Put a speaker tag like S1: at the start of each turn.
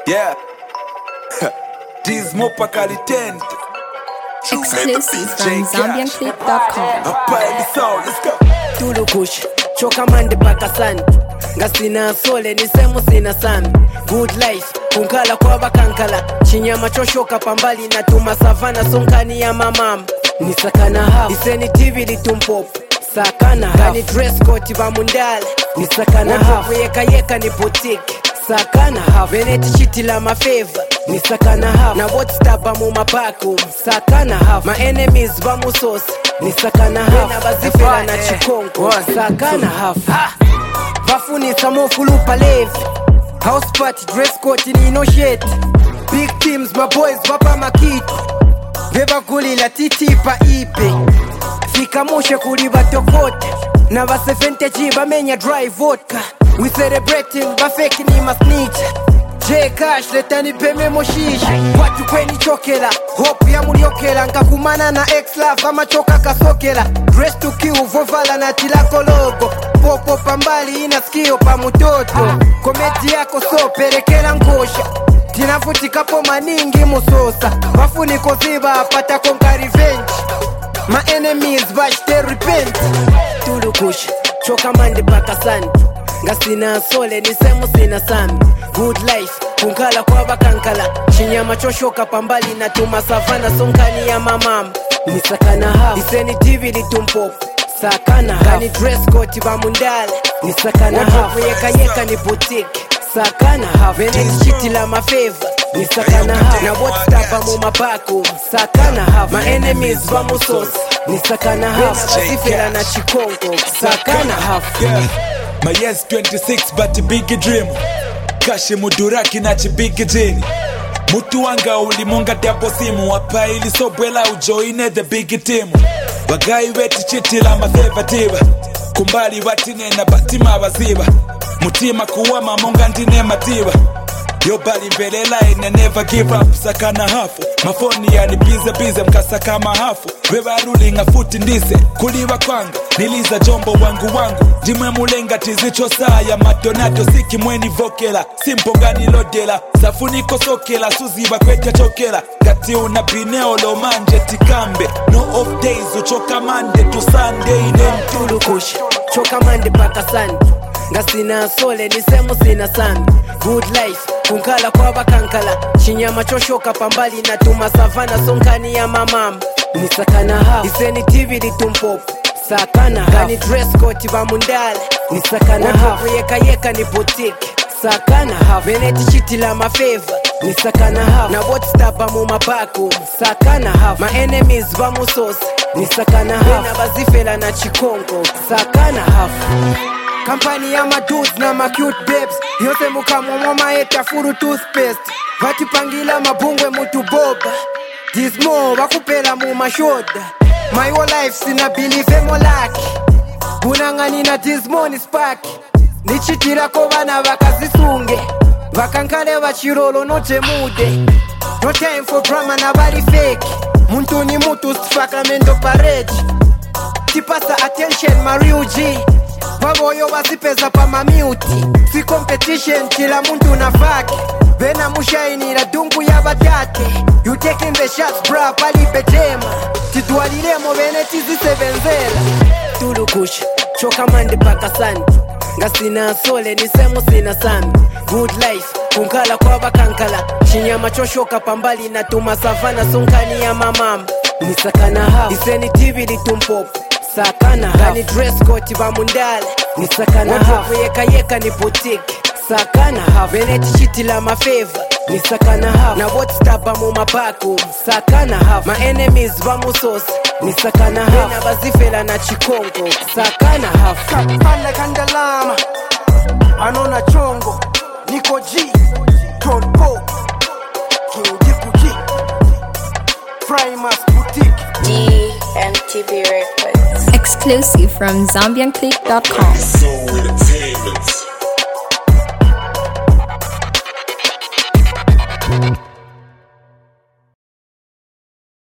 S1: Yeah. Dismo Pakalitend.
S2: Exclusive from ZambianClip.com.
S1: Let's go.
S3: Tulukush, choka mande pakasani. Ngasina sole ni semu sina sana. Good life, kunkala kwa bakankala. Chinyama choshoka pambali na tuma savana sonkani ya mamam. Ni sakana half, iseni TV litumpop. Sakana half, kani dress code bamundala. Ni sakana half, yeka ni boutique. Sakana half, beneti chiti la mafeva. Ni sakana half, na what staba mu mapaku. Sakana half, my enemies bamusosa. Ni sakana half, na bazifela na chikonko. Sakana half, bafuni samofulupa levi. House party, dress code ni no shit. Big teams, my boys bapa makitu. Beba guli la titi pa ipe. Fika moshe kuli batokota. Na ba 70G bamenya dry vodka. We celebrating ba fake ni masnitch. J Cash letani peme moshisha. Watu kweni chokela. Hope ya muliokela. Nkakumana na ex-love ama choka kasokela. Dress to kill vovala na tilako logo. Popo pambali ina skio pa mutoto. Komedi yako so perekela nkosha. Tinafutika po maningi musosa. Wafuni koziba apata konka revenge. My enemies bash they repent. Tulukush, choka mande pakasani. Ngasina sole ni semu sina sami. Good life, kunkala kwa bakankala. Chinyama choshoka pambali na tuma savana sonkani ya mamam. Ni sakana half, iseni TV litumpop. Sakana half, kani dress code bamundala. Ni sakana half, yeka ni boutique. Sakana half, beneti chiti la mafeva. Ni sakana half, na what staba mu mapaku. Sakana half, my enemies bamusosa. Ni sakana half, bazifela na chikonko. Sakana half,
S1: yeah. My yes 26 but a big dream. Kashi muduraki na big jini. Mutu wanga ulimunga diapo simu. Wapa ili sobwela ujoine the big team. Wagai weti chiti la mafeva tiba. Kumbali watine na batima waziba. Mutima kuwama monga ndine matiba. Yo bali mbelela ine never give up. Sakana hafu, mafoni yani bize mkasaka mahafu. Wewa ruling afuti ndise, kuliwa kwanga. Niliza jombo wangu Jimwe mulenga tizicho saa ya madonato. Siki mweni vokela, simpongani lodela. Safuniko sokela, suziba kwete chokela. Gati unabineo lo manje tikambe. No off days, uchoka mande to Sunday.
S3: Tulukush, choka mande pakasani. Ngasina sole ni semu sina sami. Good life, kunkala kwa bakankala. Chinyama choshoka pambali na tuma savana sonkani ya mamam. Ni sakana half, iseni TV litumpop. Sakana half, kani dress code bamundala. Ni sakana half, yeka ni boutique. Sakana half, beneti chiti la mafeva. Ni sakana half, na what staba mu mapaku. Sakana half, my enemies bamusosa. Ni sakana half, na bazifela na chikonko. Sakana half, kampani ya madudes na ma cute babes. Yose mukamwa maeta furu toothpaste. Vatipangila mabungwe mutu boba. Dismo wakupela mu mashoda. My whole life sina believe mo laki. Bunangani na dismo ni spark. Nichitira ko bana bakazisunge. Vakankale bachirolo noche mude. No time for drama na bali fake. Muntu ni mutu sfakramento pareji. Tipasa attention Mario G. Waboyo wasipeza pa mamiuti. Si competition kila muntu na faki. Bena mushaini la dungu ya batate. You taking the shots bra pali pejema. Titualilemo beneti zisebenzela. Tulukush, choka mande pakasani. Ngasina sole ni semu sina sami. Good life, kunkala kwa bakankala. Chinyama choshoka pambali na tuma savana sonkani ya mamam. Ni sakana half, iseni TV litumpop. Sakana half, kani dress code bamundala. Ni sakana half, yeka ni boutique. Sakana half, beneti chiti la mafeva. Ni sakana half, na what staba mu mapaku. Sakana half, my enemies bamusosa. Ni sakana half, na bazifela na chikonko. Sakana half, kapanda kandalama. Anona chongo, Niko G, Todd Poe, King Diku G, Primus Boutique,
S2: GMTV Records. Exclusive from ZambianClip.com.
S4: Soul Entertainment.